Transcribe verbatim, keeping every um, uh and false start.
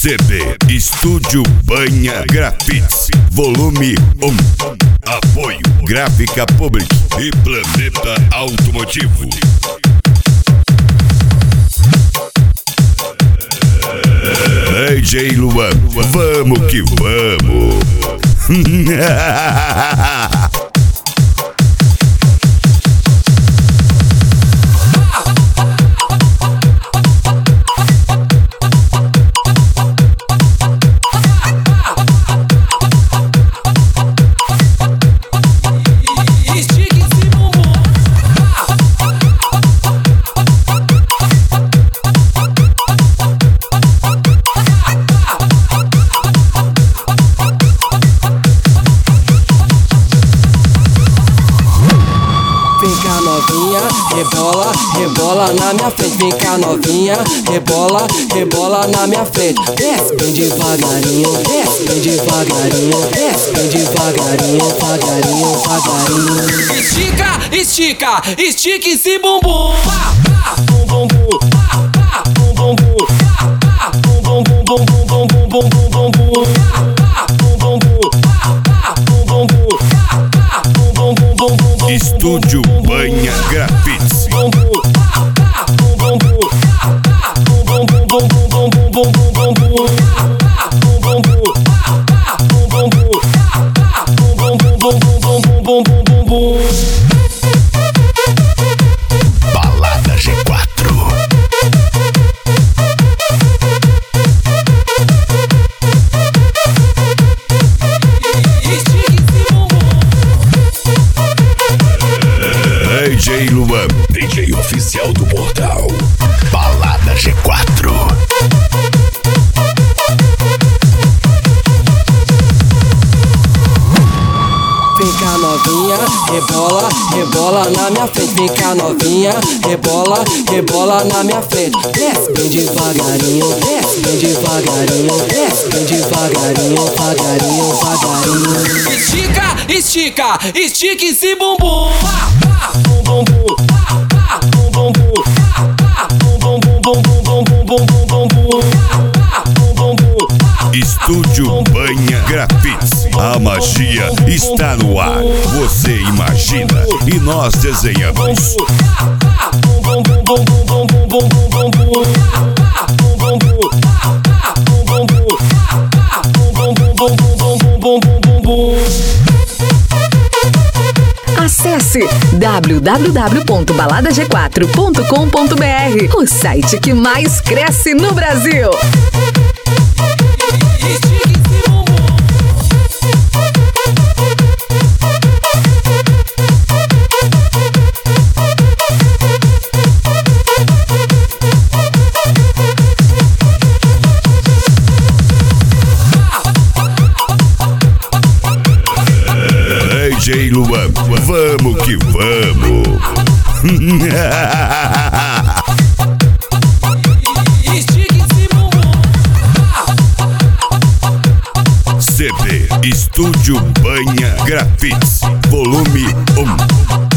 C B Estúdio Banha Grafites, volume um. Apoio Gráfica Public e Planeta Automotivo. D J Luan, vamos que vamos. Rebola, rebola na minha frente, vem cá novinha. Rebola, rebola na minha frente. Desce bem devagarinho, desce bem devagarinho, desce bem devagarinho, devagarinho, devagarinho. Estica, estica, estica esse bumbum. Bum bum bum, bum bum bum, bum bum bum, bum bum bum, bum bum bum, bum Estúdio Banha Grafites. Balada G quatro. D J Luan, D J oficial do portal Balada G quatro. Vem cá novinha, rebola, rebola na minha frente. Vem cá novinha, rebola, rebola na minha frente. Desce bem devagarinho, desce bem devagarinho, desce bem devagarinho, devagarinho, devagarinho. Estica, estica, estica esse bumbum. Bum bum bum, bum bum bum, bum bum bum, bum bum bum, bum bum bum. Estúdio Banha Grafites. A magia está no ar. Você imagina e nós desenhamos. Acesse w w w ponto balada g quatro ponto com ponto b r, o site que mais cresce no Brasil. D J Luan, vamos que vamos. C B Estúdio Banha Grafites, volume um.